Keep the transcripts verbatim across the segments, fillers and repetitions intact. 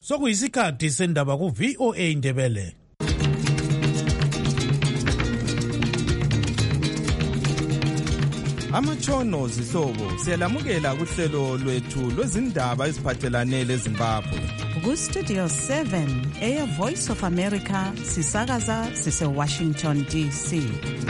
sokuyisikhathi sendaba ku V O A Ndebele. Amatshono zihlobo siyalamukela kuhlelo lwethu lwezindaba eziphathelane leZimbabwe. Ku Studio seven, Air Voice of America, sisakaza sise Washington D C.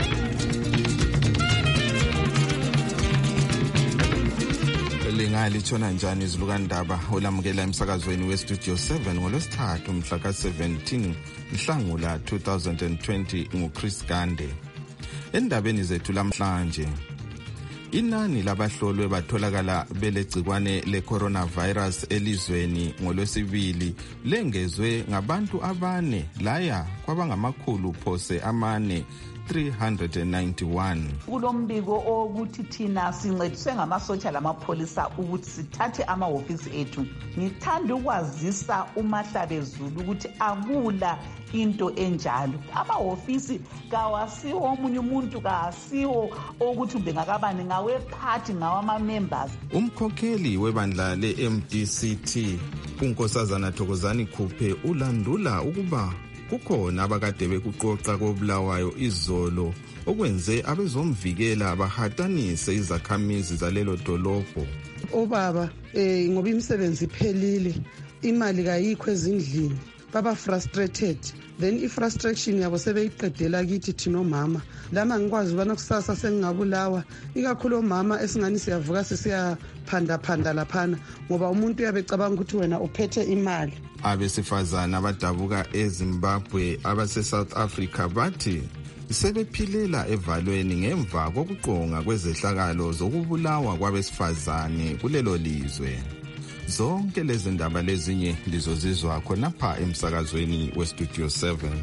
Lingali tshona njani izilukandaba olamukela emsakazweni we Studio seven ngolwesithathu mhla ka seventeen Nhlangula two thousand twenty nguChris Gande. Endabeni zethu lamhlanje, inani labahlolwe batholakala belegcikwane le-coronavirus elizweni ngolwesibili lengezwe ngabantu abane laya kwabangamakhulu phose amane three hundred ninety-one. Kulombiko ukuthi thina sincediswe ngamasotsha lamapholisa ukuthi sithathe amahofisi ethu. Ngithanda ukwazisa uMahlabezulu ukuthi akula into enjalo. Amahofisi kawasiwo omunye umuntu, kasiwo ukuthi bengakabani ngawe party ngawama members. Umkhokheli webandla le-M D C T uNkosazana Thokozani Khuphe ulandula ukuba kukhona abakade bekuqoqa kobulawayo izolo okwenze abezomvikela bahatanise izakhamizi zalelo dolobho. Obaba eh ngoba imisebenzi iphelile, imali kayikho ezindlini, baba frustrated, then i-frustration yabo sebeyiqedela kithi thina omama. Lama ngikwazi ubana kusasa sengingabulawa, ikakhulu omama esingani siyavuka sesiyaphanda phanda laphana ngoba umuntu uyabecabanga ukuthi wena uphethe imali. Abesifazana abadabuka eZimbabwe abase South Africa bathi sebephilela evalweni ngemva kokuqonga kwezehlakalo zokubulawa kwabesifazane kulelo lizwe. Zonke lezi ndaba lezinye lizozizwa khonapha emsakazweni we Studio seven.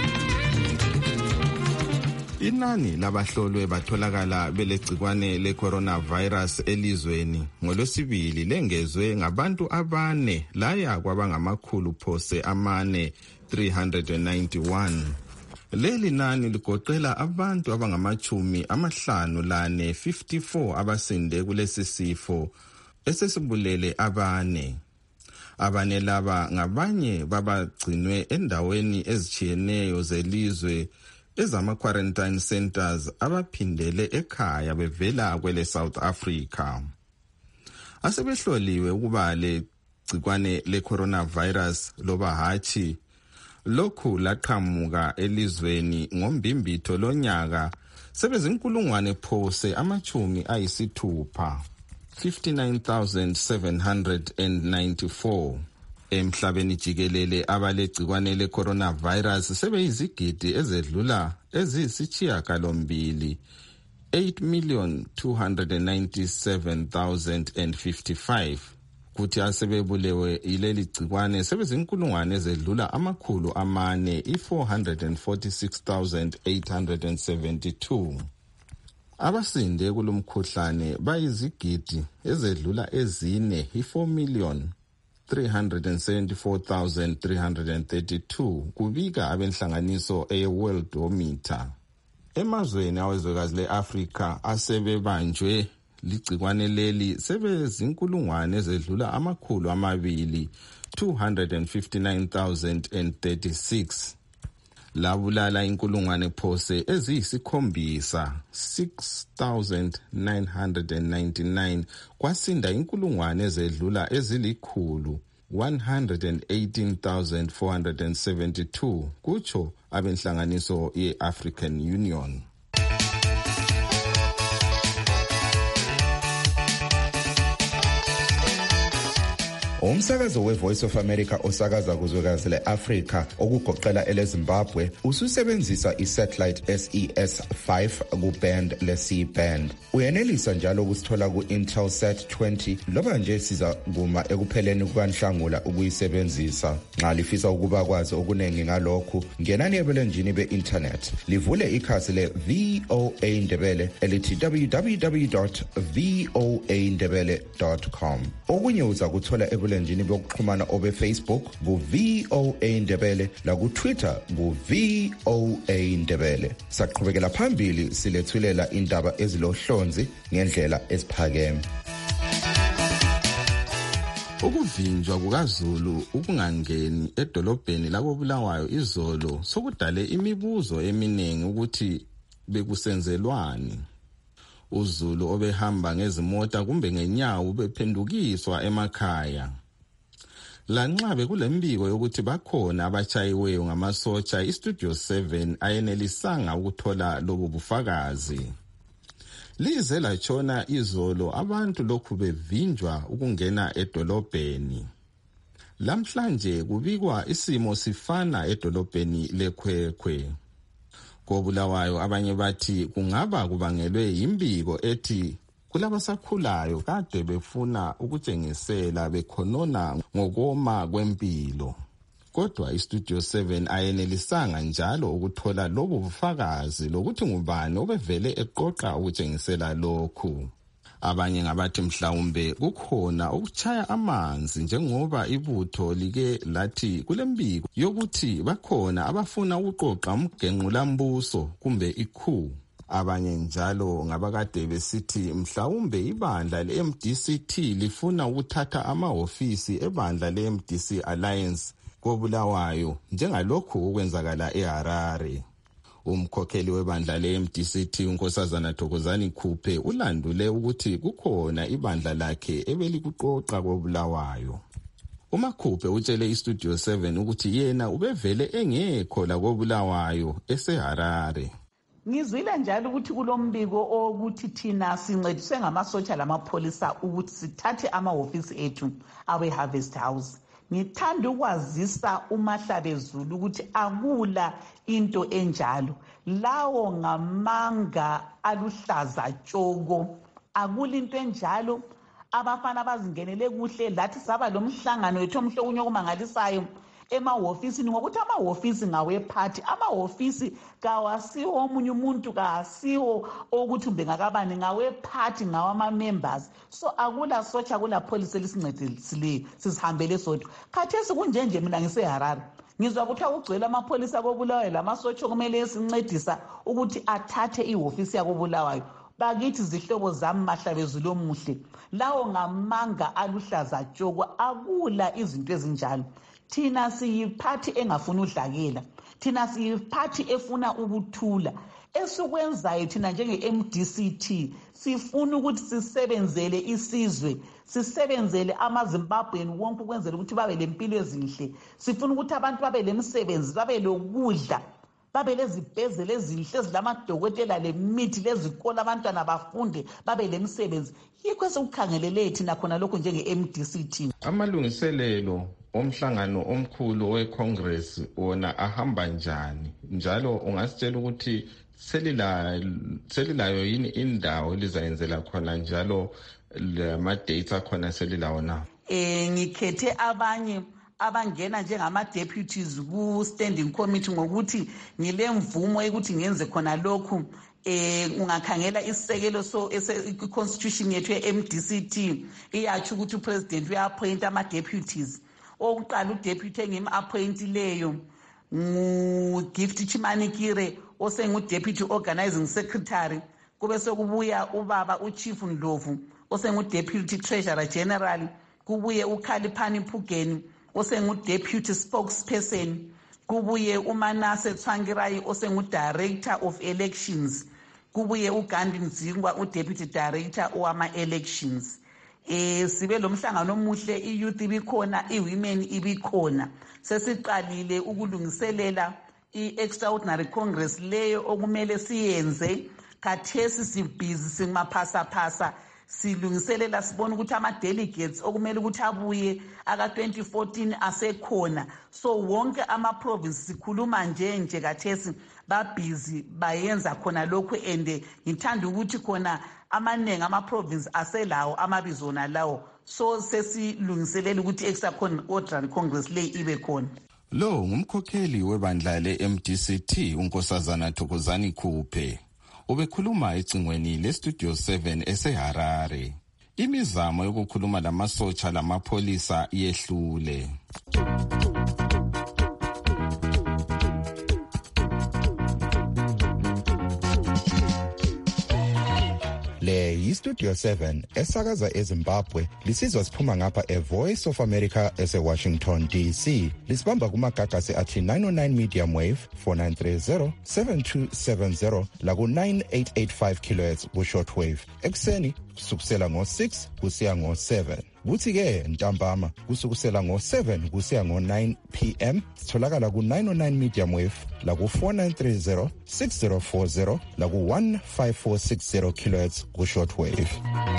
Inani labahlolwe batholakala belegcikwane le-coronavirus elizweni ngolwesibili lengezwe ngabantu abane laya kwabangamakhulu phose amane three hundred ninety-one. Leli nani ligoqela abantu abangamachumi amahlanu lane fifty-four abasinde kulesi sifo esesibulele abane. Abane laba ngabanye babagcinwe endaweni ezichiyeneyo zelizwe ezama-quarantine centers abaphindele ekhaya bevela kwele South Africa. Asebehloliwe ukuba le gcikwane le-coronavirus loba hatshi lokhu laqhamuka elizweni ngombimbitho lonyaka sebezinkulungwane phose amachumi ayisithupha fifty-nine thousand seven hundred ninety-four. Emhlabeni jikelele abalegcikwane le-coronavirus sebeyizigidi ezedlula eziyisishiyagalombili eight million two hundred ninety-seven thousand fifty-five. Kuthi asebebulewe ileli gcikwane sebezinkulungwane ezedlula amakhulu amane i-four hundred forty-six thousand eight hundred seventy-two. Abasinde kulomkhuhlane bayizigidi ezedlula ezine i-four million three hundred seventy-four thousand three hundred thirty-two kubika abenhlanganiso e-Worldometer. Emazweni awezwekazi le-Afrika asebebanjwe ligcikwane leli sebezinkulungwane ezedlula amakhulu amabili two hundred fifty-nine thousand thirty-six. Labulala inkulungwane phose eziyisikhombisa six thousand nine hundred ninety-nine kwasinda inkulungwane ezedlula ezilikhulu one hundred eighteen thousand four hundred seventy-two kutsho abenhlanganiso ye-African Union. Umsakazo we-Voice of America osakaza kuzwekazi le-Afrika okugoqela ele-Zimbabwe ususebenzisa i-satellite S E S five ku-band le-C-band. Uyenelisa njalo ukusithola ku-Intelsat twenty loba nje siza kuma ekupheleni kukaNhlangula ukuyisebenzisa. Nxa lifisa ukuba kwazi okuningi ngalokhu, ngenani ebulenjini be-internet livule ikhasi le-V O A Ndebele elithi w w w dot v o a ndebele dot com. Okunye uza kuthola ebulenjini bokuxhumana obe Facebook ku V O A Ndebele la ku Twitter ku V O A Ndebele. Saqhubekela phambili silethulela indaba ezilohlonzi ngendlela esiphakeme. Ukuvinjwa kukaZulu ukungangeni edolobheni lakoBulawayo izolo sokudale imibuzo eminingi ukuthi bekusenzelwani. uZulu obehamba ngezimota kumbe ngenyawo bephendukiswa emakhaya. Lanxa bekulembiko yokuthi bakhona abatshayiweyo ngamasotsha, iStudio seven ayenelisanga ukuthola lobu bufakazi. Lize latshona izolo abantu lokhu bevinjwa ukungena edolobheni. Lamhlanje kubikwa isimo sifana edolobheni leKwekwe. KoBulawayo abanye bathi kungaba kubangelwe yimbiko ethi kulabasakhulayo kade befuna ukutshengisela bekhonona ngokoma kwempilo. Kodwa iStudio seven ayenelisanga njalo ukuthola lobu bufakazi lokuthi ngubani obevele eqoqa ukutshengisela lokhu. Abanye ngabathi mhlawumbe kukhona ukuchaya amanzi njengoba ibutho like lathi kulembiko yokuthi bakhona abafuna ukuqoqa umgenqulambuso kumbe ikhu. Abanye njalo ngabakade besithi mhlawumbe ibandla le-M D C T lifuna ukuthatha amahofisi ebandla le-M D C Alliance koBulawayo njengalokhu okwenzakala eHarare. Umkhokheli webandla le-M D C T uNkosazana Thokozani Khuphe ulandule ukuthi kukhona ibandla lakhe ebelikuqoqa koBulawayo. UMakhuphe utshele iStudio seven ukuthi yena ubevele engekho la koBulawayo eseHarare. Ngizwile njalo ukuthi kulombiko ukuthi thina sincediswe ngamasotsha lamapholisa ukuthi sithathe amahofisi ethu awe Harvest House. Ngithanda ukwazisa uMahlabezulu ukuthi akula into enjalo. Lawo ngamanga aluhlaza tshoko. Akula into enjalo. Abafana bazingenele kuhle lathi saba lomhlangano wethu omhle kunye okumangalisayo emahofisini ngokuthi amahofisi ngawephathi. Amahofisi kawasiwo omunye umuntu kasiwo ukuthi umbe ngakabani ngawephathi ngawama members. So akula sotsha akula police elisincedisileyo sisihambele sodwa. Khathesi kunjenje mina ngiseHarare. Ngizwa ukuthi akugcwele amapholisa koBulawayo lamasotsha kumele esincedisa ukuthi athathe ihofisi yakoBulawayo. Bakithi zihlobo zami Mahlabezulu omuhle. Lawo ngamanga aluhlaza tshoko akula izinto ezinjalo. Thina siyiphathi engafuna udlakela. Thina siyiphathi efuna ukuthula. Esukwenzayo thina njenge-M D C T sifuna ukuthi sisebenzele isizwe, sisebenzele amaZimbabwean wonke ukwenzela ukuthi babe lempilo ezinhle. Sifuna ukuthi abantu babe lemsebenzi, babe lokudla, babe lezibhedlela ezinhle ezilamadokotela lemithi lezikole abantwana bafunde babe lemsebenzi. Yikho esikukhangelele thina khona lokho njenge-M D C T. Amalungiselelo omhlangano omkhulu weCongress wona ahamba njani? Njalo ungasitshela ukuthi selila selilayo yini indawo elizayenzela khona njalo lama dates akhona selilawo na? Eh ngikhethe abanye abangena njengama deputies ku standing committee ngokuthi ngilemvumo ukuthi ngenze khona lokhu. Eh ungakhangela isisekelo so constitution yethu ye-M D C T iyathi ukuthi upresident uyaappoint ama deputies. Okuqala udeputy engim-appointileyo ngu-Gift Chimanikire osengu-deputy organizing secretary. Kube sokubuya ubaba uChief Ndlovu osengu-deputy treasurer general. Kubuye uKhaliphani Phugeni osengu-deputy spokesperson. Kubuye uManase Tsvangirai osengu-director of elections. Kubuye uGandhi Mzingwa u-deputy director owama-elections. Eh sibe lomhlangano omuhle, i-youth ibikhona, i-women ibikhona. Sesiqalile ukulungiselela i-extraordinary congress leyo okumele siyenze. Khathesi sibhizi simaphasa phasa silungiselela sibona ukuthi ama-delegates okumele ukuthi abuye aka twenty fourteen asekhona. So wonke ama-province sikhuluma nje nje khathesi babhizi bayenza khona lokhu ende ngithanda ukuthi khona amaningi ama-province aselawo amabizo nalawo. So sesilungiselela ukuthi extraordinary congress le ibe khona. Lo ngumkhokheli webandla le-M D C T uNkosazana Thokozani Khuphe. Ubekhuluma ecingweni leStudio seven eseHarare. Imizamo yokukhuluma lamasotsha lamapholisa yehlule. Le yiStudio seven esakaza eZimbabwe lisizwa siphuma ngapha eVoice of America ese-Washington D C. Lisibamba kumagagasi athi nine oh nine medium wave four nine three zero seven two seven zero laku nine eight eight five kilohertz ku-short wave ekuseni kusukusela ngo-six kusiya ngo-seven. Kuthi-ke ntambama kusukusela ngo-seven kusiya ngo-nine p m sitholakala ku-nine oh nine medium wave laku four nine three zero six zero four zero laku one five four six zero kilohertz ku-short wave.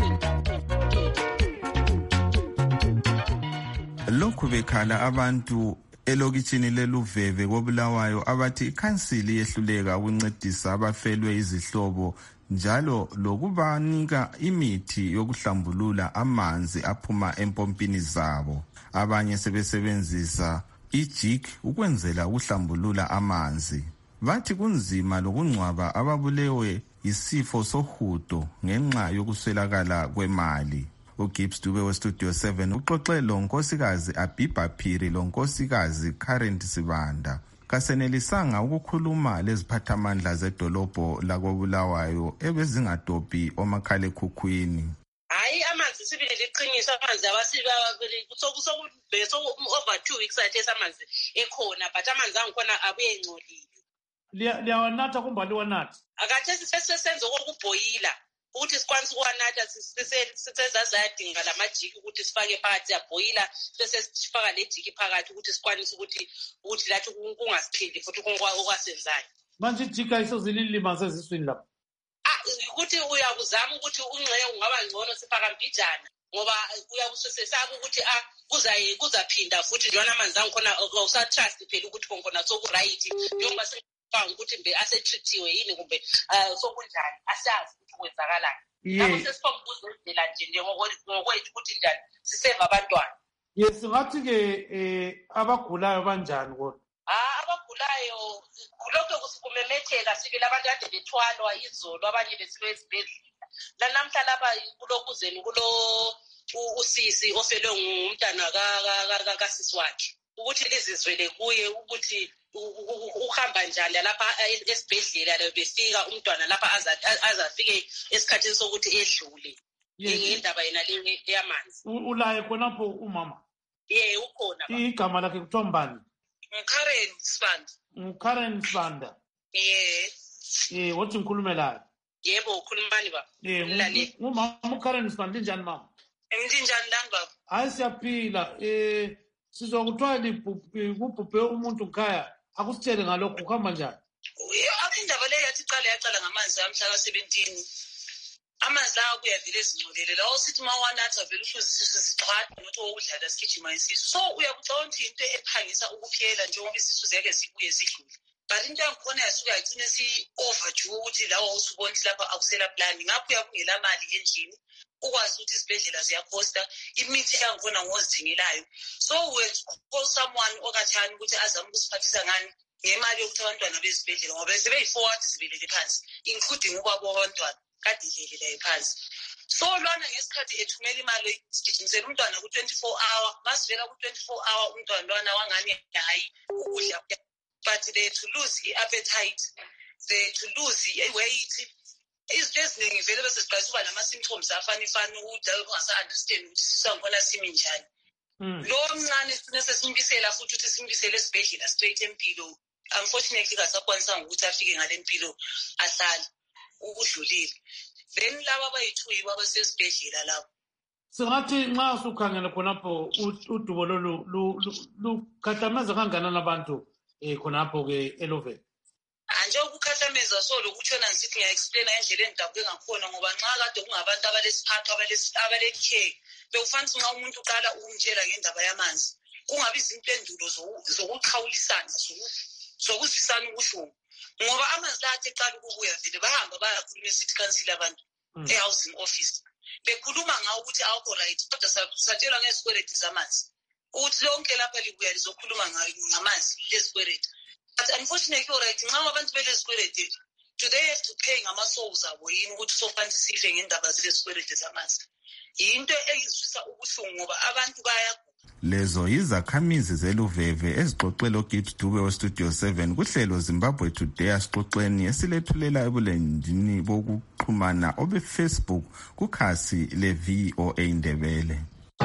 Lokhu bekhala abantu elokitshini leluveve koBulawayo abathi ikhansili yehluleka ukuncedisa abafelwe izihlobo njalo lokubanika imithi yokuhlambulula amanzi aphuma empompini zabo. Abanye sebesebenzisa ijig ukwenzela ukuhlambulula amanzi. Bathi kunzima lokungcwaba ababulewe isifo sohudo ngenxa yokuswelakala kwemali. uGibbs Dube weStudio seven uxoxe lo nkosikazi Abiba Phiri lo nkosikazi Karen Sibanda. Kasenelisanga ukukhuluma leziphathamandla zedolobho lakoBulawayo ebezingadophi omakhalekhukhwini. Hayi amanzi sibili liqiniso amanzi abasiba sokusokube so over two weeks athe amanzi ekhona but amanzi angikhona abuye engcolile. Liyawanatha kumbali wanatha. Akathi sesenzo kokubhoyila ukuthi sikwanise ukwanatha sisezazayadinga lamajiki ukuthi sifake phakathi yabhoyila bese sifaka lejiki phakathi ukuthi sikwanise ukuthi ukuthi lathi kungasiphindi futhi okwasenzayo. Manje ijiki ayisozililimaza eziswini lapha. Ah ukuthi uyakuzama ukuthi unxeye ungaba ngcono sifaka mbijana ngoba uyakusesesaba ukuthi ah kuzaye kuzaphinda futhi njalo amanzi angikhona awusa trust phela ukuthi konke soku right njengoba sengifanga ukuthi mbe asetreatiwe yini kumbe sokunjani asazi ukuthi kwenzakalani. Lapho sesifombuza indlela nje ngokwethu ukuthi njani siseva abantwana. Yes ngathi ke eh abagulayo banjani kodwa? Ah abagulayo lokho kusikumemetheka sibili abantu ade bethwalwa izolo abanye besiwe esibhedlela. La namhla lapha kulokuzeni kulo usisi ofelwe ngumntana ka kasisi wakhe ukuthi lizizwele kuye ukuthi uhamba njani lapha esibhedlela befika umntwana lapha azafike esikhathini sokuthi edlule. Ngendaba yena le yamanzi. Ulaye khonapho umama? Yeah ukhona. Igama lakhe kuthiwa mbani? Karen Sibanda. Karen Sibanda. Yeah. Eh wathi ngikhulume la. Yebo ukhulumani baba. Eh umama Karen Sibanda njani mama? Emnjani lani baba? Hayi siyaphila eh sizokuthiwa kubhubhe umuntu ngikhaya akusitshele ngalokho kuhamba njani? Indaba leyo yathi iqala yaqala ngamanzi amhla ka seventeen. Amanzi lawo kuyavile ezingcolile lawo sithi mawanatha vele uhluzi isisu sixhwatha nothi ukudlala sigijima isisu. So uyakucabanga into ephangisa ukuphela njengoba isisu zeke sibuye sidlule. But into yangikhona yasuka yagcina si overdue ukuthi lawo usubona lapha akusela plan ngapho uyakungela mali endlini ukwazi ukuthi isibhedlela ziyakhosta imithi yangikhona ngozithengelayo. So we call someone okathani ukuthi azame ukusiphathisa ngani ngemali yokuthi abantwana bezibhedlela ngoba sebeyi-forward sibelele phansi including ukwabo abantwana kade ilele phansi. So lona ngesikhathi ethumela imali sigijimisela umntwana ku twenty-four hour masivela ku twenty-four hour umntwana lona wangani hayi ukudla but they to lose appetite, they to lose weight. Izinto eziningi vele bese siqalisa uba nama-symptoms afana ifana ukuthi ungasa-understand ukuthi sisangikhona simi njani. Lo mncane sine sesimbisela futhi ukuthi simbisele esibhedlela straight empilo. Unfortunately kasakwanisanga ukuthi afike ngale mpilo ahlale ukudlulile. Then laba abayi-two yibo abasesibhedlela labo. Singathi nxa usukhangele khonapho udubo lolu lukhahlamaza kangakanani abantu eh khonapho ke eLoveni? Anje ukukhathameza so lokutshona ngisithi ngiya-explaina ngendlela engidabuke ngakhona ngoba nxa kade kungabantu abalesiphatho abale-care bekufanele nxa umuntu uqala ukumtshela ngendaba yamanzi kungabi izimpendulo zokuqhawulisana zokuzwisana ubuhlungu ngoba amanzi la athi eqala ukubuya vele bahamba bayakhuluma e-city council abantu e-housing office bekhuluma ngawo ukuthi awukho right kodwa satshelwa ngezikweredi zamanzi ukuthi lonke lapha libuya lizokhuluma ngamanzi lezikweredi. But unfortunately alright nxa abantu belezikweredi do they have to pay ngama-souls abo yini ukuthi sofanele sife ngendaba zesikweleti zamanzi? Yinto eyizwisa ubuhlungu ngoba abantu bayagula. Lezo yizakhamizi zeluveve ezixoxela uGibbs Dube weStudio seven kuhlelo Zimbabwe Today asixoxeni esilethulela ebulenjini bokuxhumana obeFacebook kukhasi le-V O A Ndebele.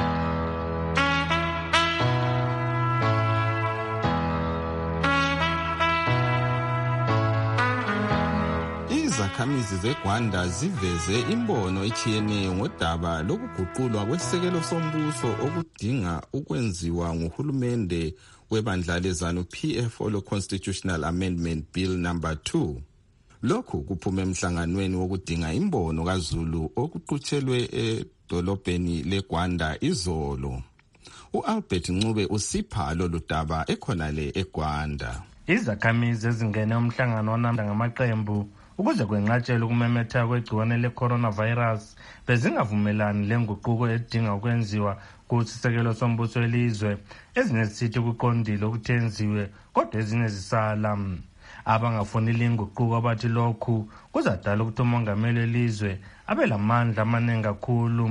Izakhamizi zeGwanda ziveze imbono echiyeneyo ngodaba lokuguqulwa kwesisekelo sombuso okudinga ukwenziwa nguhulumende webandla lezanu P F lo Constitutional Amendment Bill number two. Lokhu kuphume emhlanganweni wokudinga imbono kaZulu okuqhutshelwe edolobheni leGwanda izolo. uAlbert Ncube usipha lolu daba ekhonale eGwanda. Izakhamizi ezingene umhlangano wanamhla ngamaqembu ukuze kwenqatshelwe ukumemetheka kwegciwane le-coronavirus bezingavumelani lenguquko edinga ukwenziwa kusisekelo sombuso elizwe. Ezinye zisithi kuqondile ukuthi enziwe kodwa ezinye zisala. Abangafuni linguquko abathi lokhu kuzadala ukuthi umongameli welizwe abe lamandla amaningi kakhulu.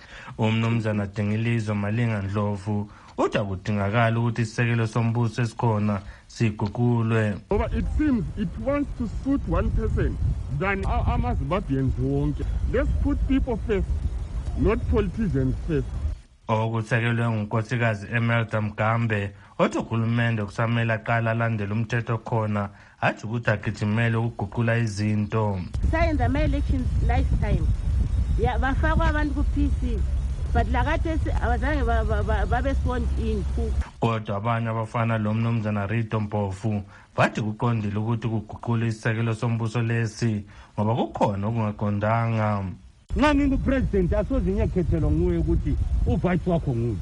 Umnumzana Dengilizwe Malinga Ndlovu uthi akudingakala ukuthi isisekelo sombuso esikhona siguqulwe. It seems it wants to suit one person than ama-Zimbabweans wonke. Let's put people first, not politicians first. Okusekelwe ngunkosikazi Emelda Mgambe othi uhulumende kusamele aqala alandele umthetho khona athi ukuthi agijimele ukuguqula izinto. Sayenza ama-elections last time ya bafakwa abantu ku-P C but lakathi abazange babe sworn in. Kodwa abanye abafana lo mnumzana Rito Mpofu bathi kuqondile ukuthi kuguqule isisekelo sombuso lesi ngoba kukhona okungaqondanga. Nxa ngingupresident asoze ngiyekhethelwa nguwe ukuthi uvice wakho nguwe.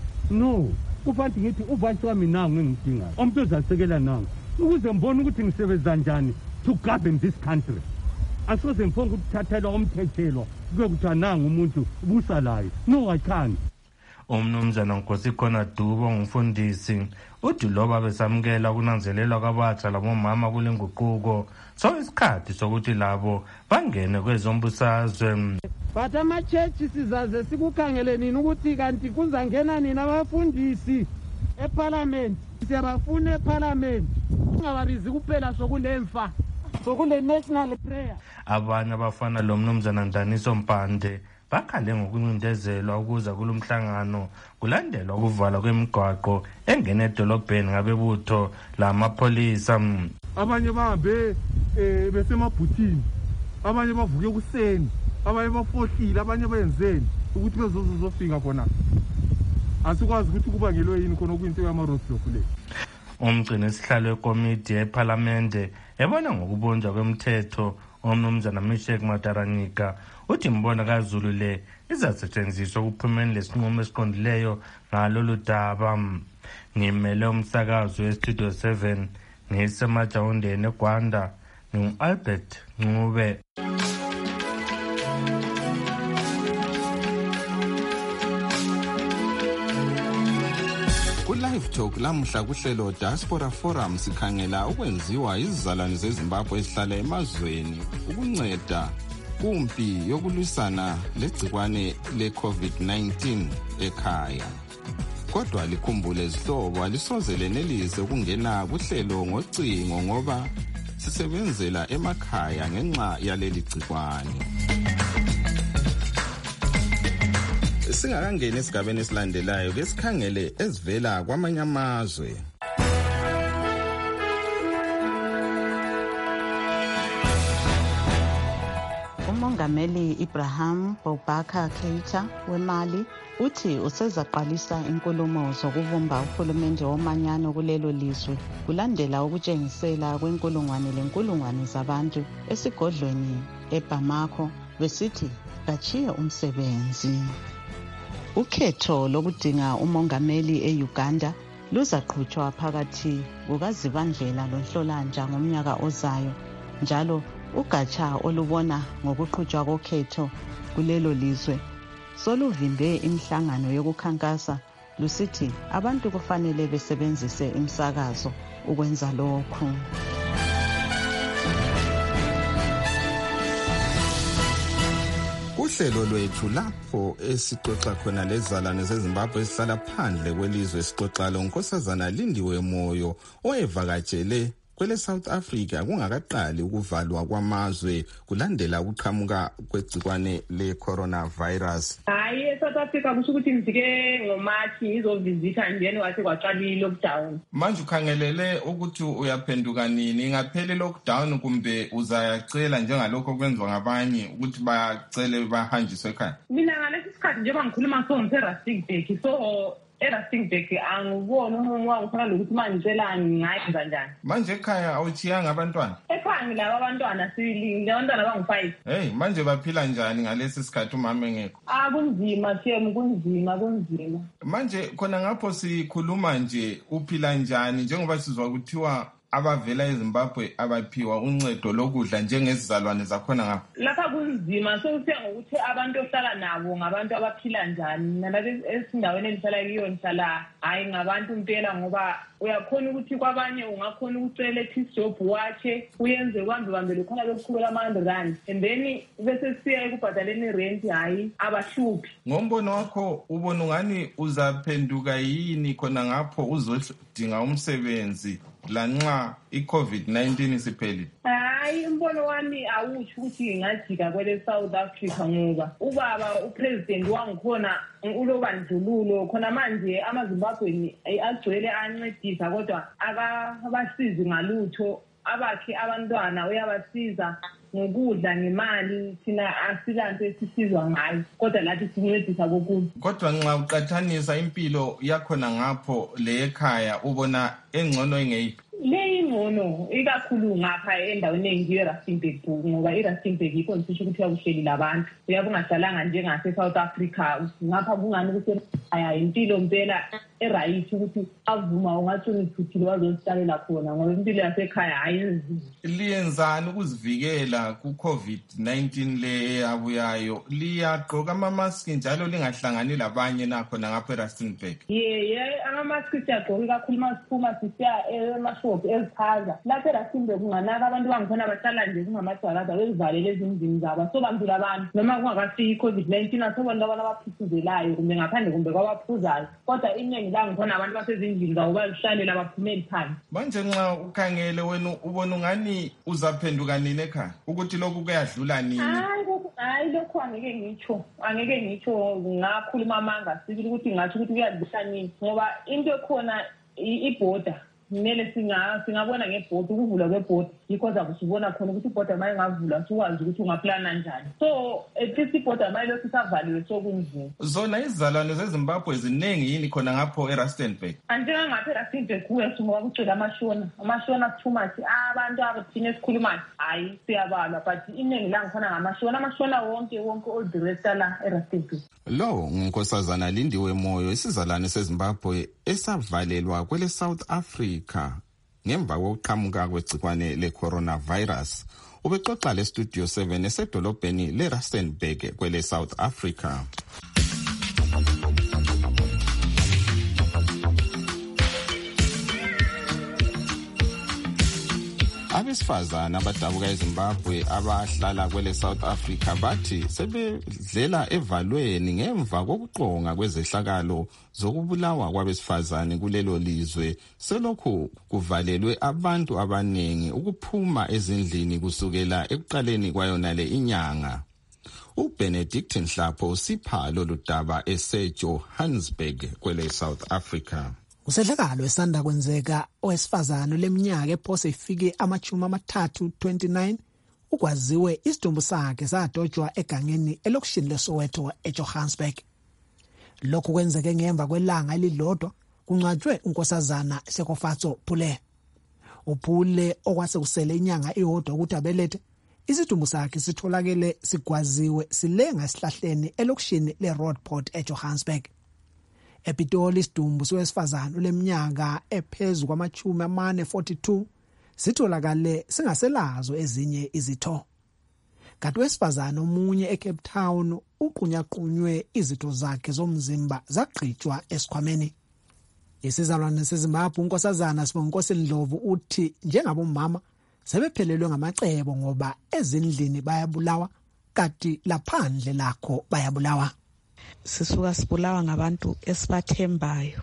No, kufanele ngithi uvice wami nangu engidingayo. Umuntu ozasekela nangu ukuze ngibone ukuthi ngisebenza njani to govern this country. Asoze ngifuna ukuthathelwa umthethelwa kube kuthiwa nangu umuntu ubusalayo. No, I can't. Umnumzana Nkosikhona Dube ngumfundisi uthi loba besamukela ukunanzelelwa kwabatsha labomama kule nguquko so isikhathi sokuthi labo bangene kwezombusazwe. But ama-church sizaze sikukhangele nini ukuthi kanti kuzangena nini abafundisi eparliament. Siyabafuna eparliament ungabarizi kuphela sokulemfa sokule national prayer. Abanye abafana lo mnumzana Ndaniso Mpande bakhale ngokuncindezelwa ukuza kulomhlangano kulandelwa ukuvalwa kwemigwaqo engene edolobheni ngabebutho lamapolisa. Abanye bahambe besemabhuthini, abanye bavuke kuseni, abanye bafohlile, abanye benzeni ukuthi bezozofika khona. Asikwazi ukuthi kubangelwe yini khona kuyinto yama-roadblock le. Umgcini sihlalo wekomiti eParlamente ebona ngokubunjwa kwemthetho umnumzana Mishek Mataranika uthi imbono kaZulu le izasetshenziswa ukuphumeni lesinqumo esiqondileyo ngalolu daba. Ngimele umsakazo weStudio seven ngisemajawundeni eGwanda ngu-Albert Ncube. Live Talk lamhla kuhlelo Diaspora Forum sikhangela ukwenziwa izizalwane zeZimbabwe ezihlala emazweni ukunceda kumpi yokulwisana legcikwane le-COVID nineteen ekhaya. Kodwa likhumbule izihlobo alisoze lenelise ukungena kuhlelo ngocingo ngoba sisebenzela emakhaya ngenxa yaleli gcikwane. Singakangeni esigabeni esilandelayo ke sikhangele ezivela kwamanye amazwe. Umongameli Ibrahim Boubacar Keita weMali uthi usezaqalisa inkulumo zokuvumba uhulumende womanyano kulelo lizwe kulandela ukutshengisela kwenkulungwane lenkulungwane zabantu esigodlweni eBamako besithi bachiye umsebenzi. Ukhetho lokudinga umongameli eUganda luzaqhutshwa phakathi kukaZibandlela loNhlolanja ngomnyaka ozayo. Njalo ugatsha olubona ngokuqhutshwa kokhetho kulelo lizwe soluvimbe imihlangano yokukhankasa lusithi abantu kufanele besebenzise imsakazo ukwenza lokhu. uhlelo lwethu lapho esixoxa khona lezalwane zeZimbabwe esihlala phandle kwelizwe esixoxa lo Nkosazana Lindiwe Moyo oyevakatshele kwele South Africa kungakaqali ukuvalwa kwamazwe kulandela ukuqhamuka kwegcikwane le coronavirus. Hayi South Africa kusho ukuthi ngifike ngoMarch ngizovisita njeni wathi kwaqala i-lockdown. Manje ukhangelele ukuthi uyaphenduka nini ngaphela lockdown kumbe uzayacela njengalokho kwenziwa ngabanye ukuthi bacele bahanjiswe ekhaya? Mina ngalesi sikhathi njengoba ngikhuluma so ngise-Rustenburg so eRustenburg angiboni umuntu wangifuna lokuthi mangicelani ngayenza njani. Manje ekhaya awuchiyanga abantwana? Ekhaya ngilabo abantwana sibili, abantwana bangu-five. Hey, manje baphila njani ngalesi sikhathi umama engekho? Ah kunzima shem, kunzima kunzima. Manje khona ngapho sikhuluma nje uphila njani njengoba sizwa kuthiwa abavela eZimbabwe abaphiwa uncedo lokudla njengezizalwane zakhona ngapha? Lapha kunzima sokuthi ngokuthi abantu ohlala nabo ngabantu abaphila njani nalabo esindaweni engihlala kiyo ngihlala hayi ngabantu impela ngoba uyakhona ukuthi kwabanye ungakhona ukucela ethi job wakhe uyenze kwambe bambe lokhona lokukhulula ama-hundred rand and then bese siya ekubhadaleni rent hayi abahluphi. Ngombono wakho ubona ungani uzaphenduka yini khona ngapho uzodinga umsebenzi lanxa i-COVID nineteen isiphelile? Hayi umbono wami awusho ukuthi ngajika kwele South Africa ngoba ubaba upresident wangikhona ulobandlululo khona manje amaZimbabweni agcwele ancedisa kodwa akabasizi ngalutho abakhe abantwana uyabasiza ngokudla ngemali thina asilanto esisizwa ngayo kodwa lathi sincedisa kokuthi. Kodwa nxa uqathanisa impilo yakhona ngapho le ekhaya ubona engcono ingeyiphi? Le ingcono ikakhulu ngapha endaweni engiyo eRustenburg ngoba iRustenburg yikho ngisho ukuthi yakuhleli labantu uyabe ungahlalanga njengase South Africa ngapha kungani ukuthi aya impilo impela eright ukuthi avuma ungathi ngithuthile wazosihlalela khona ngoba impilo yasekhaya ayinzima. Liyenzani ukuzivikela ku-COVID nineteen le eyabuyayo? Liyagqoka ama-mask njalo lingahlangani labanye nakho ngapha eRustenburg? Ye ye ama-mask siyagqoka kakhulu masiphuma sisiya emashophu eziphaza lapha eRustenburg kunganaka abantu bangikhona bahlala nje kungamagcwalaza bezivalele ezindlini zabo so bambula abantu noma kungakafiki i-COVID nineteen asobantu abantu abaphithizelayo kumbe ngaphandle kumbe kwabaphuzayo kodwa iningi la ngikhona abantu basezindlini zabo bazihlalela baphumeli phansi. Manje nxa ukhangele wena ubona ungani uzaphenduka nini ekhaya ukuthi lokhu kuyadlula nini? Hayi lokho angeke ngitsho angeke ngitsho ngakhuluma amanga sibili ukuthi ngathi ukuthi kuyadlula nini ngoba into ekhona ibhoda kumele singa singabona ngebhoda ukuvula kwebhoda yikho zakusibona khona ukuthi ibhoda maye ngavula sikwazi ukuthi ungaplana njani so ethi ibhoda maye lokhu savaliwe sokunzima. Zona izizalwane zeZimbabwe ziningi yini khona ngapho eRustenburg? Anjenga ngapha eRustenburg kuyesu ngoba kugcwele amashona amashona too much abantu abathina esikhulumayo hayi siyabalwa but iningi la ngikhona ngamashona amashona wonke wonke all the rest la eRustenburg. Lo Nkosazana Lindiwe Moyo isizalwane seZimbabwe esavalelwa kwele South Africa ngemva kokuqhamuka kwegcikwane le-coronavirus. Ubexoxa le-Studio seven esedolobheni le-Rustenburg kwele South Africa. Abesifazana abadabuka eZimbabwe abahlala kwele South Africa bathi sebedlela evalweni ngemva kokuqonga kwezehlakalo zokubulawa kwabesifazane kulelo lizwe selokhu kuvalelwe abantu abanengi ukuphuma ezindlini kusukela ekuqaleni kwayona le inyanga. uBenedict Nhlapho usipha lolu daba eseJohannesburg kwele South Africa. Usehlakalo esanda kwenzeka owesifazane leminyaka ephose ifike amachumi amathathu twenty-nine ukwaziwe isidumbu sakhe sadotshwa egangeni elokishini leSoweto eJohannesburg. Lokhu kwenzeke ngemva kwelanga elilodwa kuncwatshwe unkosazana Sekofatso Phule. uPhule okwase kusele inyanga iyodwa ukuthi abelethe isidumbu sakhe sitholakele sigwaziwe silenga esihlahleni elokishini leRoadport eJohannesburg. Epitoli isidumbu sowesifazane leminyaka ephezulu kwamachumi amane forty-two sitholakale singaselazo ezinye izitho. Kanti wesifazane omunye eCape Town uqhunyaqhunywe izitho zakhe zomzimba zaqhitshwa esikhwameni. Isizalwane seZimbabwe unkosazana Sibonkosi Ndlovu uthi njengabomama sebephelelwe ngamacebo ngoba ezindlini bayabulawa kati laphandle lakho bayabulawa. Sisuka sibulawa ngabantu esibathembayo,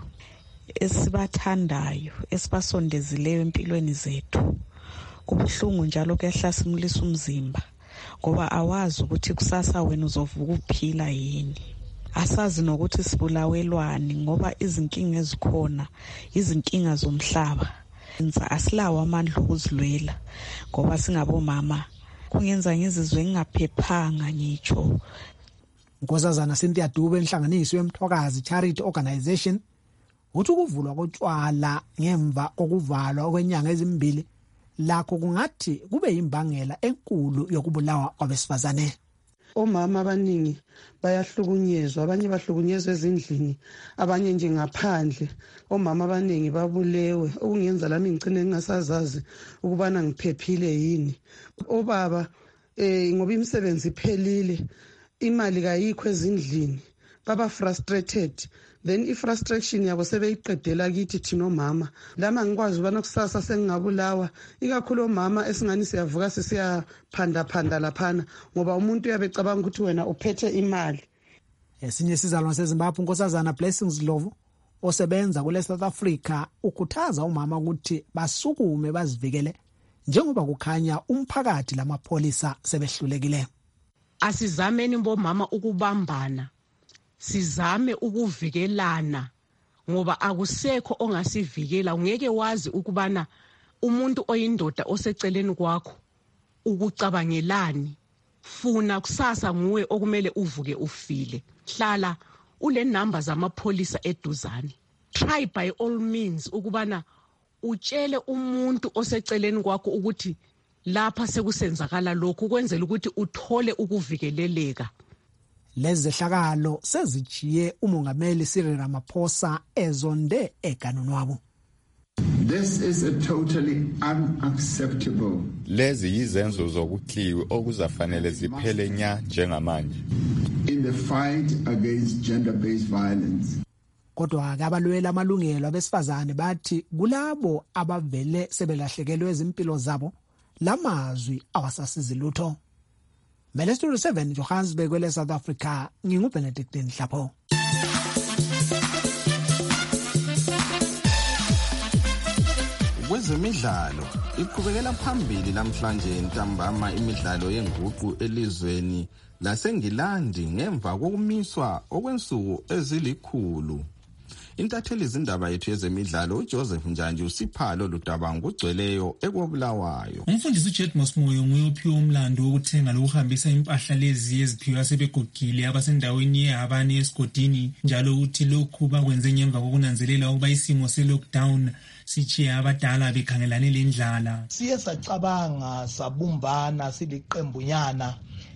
esibathandayo, esibasondezileyo empilweni zethu. Kubuhlungu njalo kuyahlasimulisa umzimba ngoba awazi ukuthi kusasa wena uzovuka uphila yini. Asazi nokuthi sibulawelwani ngoba izinkinga ezikhona izinkinga zomhlaba. Enza asilawa amandla okuzilwela ngoba singabomama kungenza ngizizwe ngingaphephanga ngitsho. Nkosazana Cynthia Dube enhlanganiso yemthokazi Charity Organization uthi ukuvulwa kotshwala ngemva kokuvalwa okwenyanga ezimbili lakho kungathi kube yimbangela enkulu yokubulawa kwabesifazane. Omama abaningi bayahlukunyezwa, abanye bahlukunyezwa ezindlini, abanye nje ngaphandle. Omama abaningi babulewe okungenza lami ngicine ngingasazazi ukubana ngiphephile yini. Obaba eh ngoba imisebenzi iphelile, imali kayikho ezindlini, baba frustrated. Then i-frustration yabo sebeyiqedela kithi thina omama. Lama ngikwazi ubana kusasa sengingabulawa, ikakhulu omama esingani siyavuka sesiyaphanda phanda laphana ngoba umuntu uyabecabanga ukuthi wena uphethe imali. Esinye sizalwane seZimbabwe Nkosazana Blessings Ndlovu osebenza kule South Africa ukhuthaza umama ukuthi basukume bazivikele njengoba kukhanya umphakathi lamapolisa sebehlulekile. Asizameni bomama ukubambana, sizame ukuvikelana ngoba akusekho ongasivikela. Ungeke wazi ukubana umuntu oyindoda oseceleni kwakho ukucabangelani. Funa kusasa nguwe okumele uvuke ufile. Hlala ule number zamapholisa eduzane. Try by all means ukubana utshele umuntu oseceleni kwakho ukuthi lapha sekusenzakala lokhu kwenzela ukuthi uthole ukuvikeleleka. Lezi zehlakalo sezijiye umongameli Cyril Ramaphosa ezonde ekanonwabo. This is a totally unacceptable. Lezi yizenzo zokukhiwe okuzafanele ziphele nya njengamanje. In the fight against gender-based violence. Kodwa abalwela amalungelo abesifazane bathi kulabo abavele sebelahlekelwe izimpilo zabo lamazwi awasasizi lutho. Melesturu seven Johannesburg kwele South Africa nginguBenedict Nhlapho. Kwezemidlalo iqhubekela phambili namhlanje intambama imidlalo yenguqu elizweni laseNgilandi ngemva kokumiswa okwensuku ezilikhulu. Intatheli izindaba yethu yezemidlalo uJoseph Njanje usiphalo ludaba ngugcweleyo ekobulawayo. Umfundisi uJet Mosmoyo nguye ophiwe umlando wokuthenga lokuhambisa impahla lezi eziphiwa sebegogile abasendaweni yeHabane esigodini, njalo uthi lokhu bakwenze ngemva kokunanzelela ukuba isimo se-lockdown sichiye abadala bekhangelane lendlala. Siye sacabanga sabumbana siliqembunyana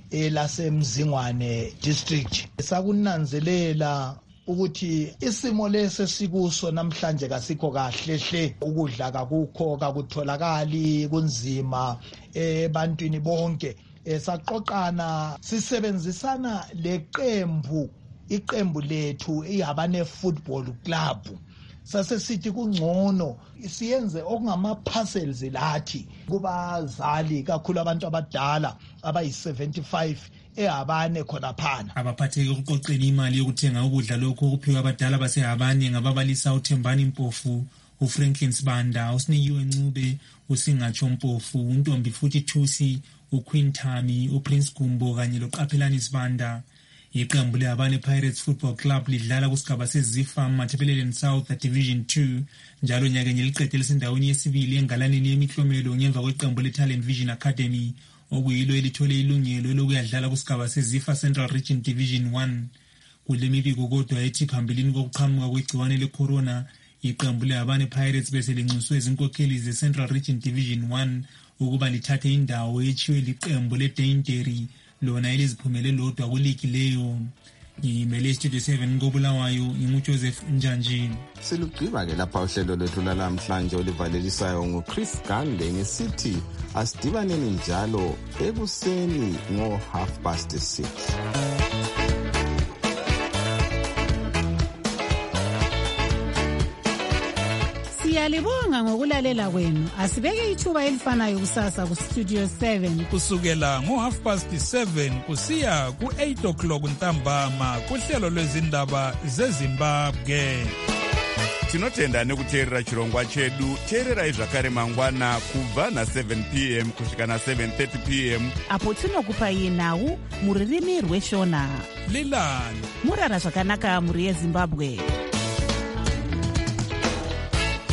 elasemzingwane district sakunanzelela ukuthi isimo lese sikuso namhlanje kasikho kahle hle, ukudla kakukho, kakutholakali, kunzima ebantwini bonke. Saqoqana sisebenzisana leqembu iqembu lethu iHabane Football Club. Sase sithi kungcono siyenze okungama parcels lathi kubazali kakhulu abantu abadala abayi seventy-five eHabane khona phana. Abaphatheke ukuqoqela imali yokuthenga ukudla lokho kuphiwa abadala baseHabane ngababalisa uThembani Mpofu, uFranklin Sibanda, uSiniyiwe Ncube, uSingatsho Mpofu, uNtombi futhi Thusi, uQueen Thami, uPrince Gumbo kanye loQaphelani Sibanda. Iqembu leHabane Pirates Football Club lidlala kusigaba seZifa Mathebeleleni South Division two njalo nyakenye liqede lesendaweni yesibili engalaneni yemiklomelo ngemva kweqembu leTalent Vision Academy okuyilo elithole ilungelo lokuyadlala kusigaba seZifa Central Region Division one. Kule mibiko kodwa ethi phambilini kokuqhamuka kwegciwane lecorona iqembu leHabane Pirates bese lenxuswe izinkokheli zeCentral Region Division one ukuba lithathe indawo echiwe liqembu leDainterry lona eliziphumelele lodwa kuligi leyo. Ngimele Studio seven ngobulawayo nginguJoseph Njanji. Selugqiba ke lapha uhlelo lethu lalamhlanje olivalelisayo nguChris Gande ngesithi asidibaneni njalo ekuseni ngo half past six. Siyalibonga ngokulalela kwenu. Asibeke ithuba elifanayo kusasa ku Studio seven kusukela ngo half past seven kusiya ku eight o'clock ntambama kuhlelo lwezindaba zeZimbabwe. Tinotenda nekuteerera chirongwa chedu. Teererai zvakare mangwana kubva na seven p m kusvika na seven thirty p m apo tinokupai nhau muririmi rweshona. Lilani murara zvakanaka muri yeZimbabwe.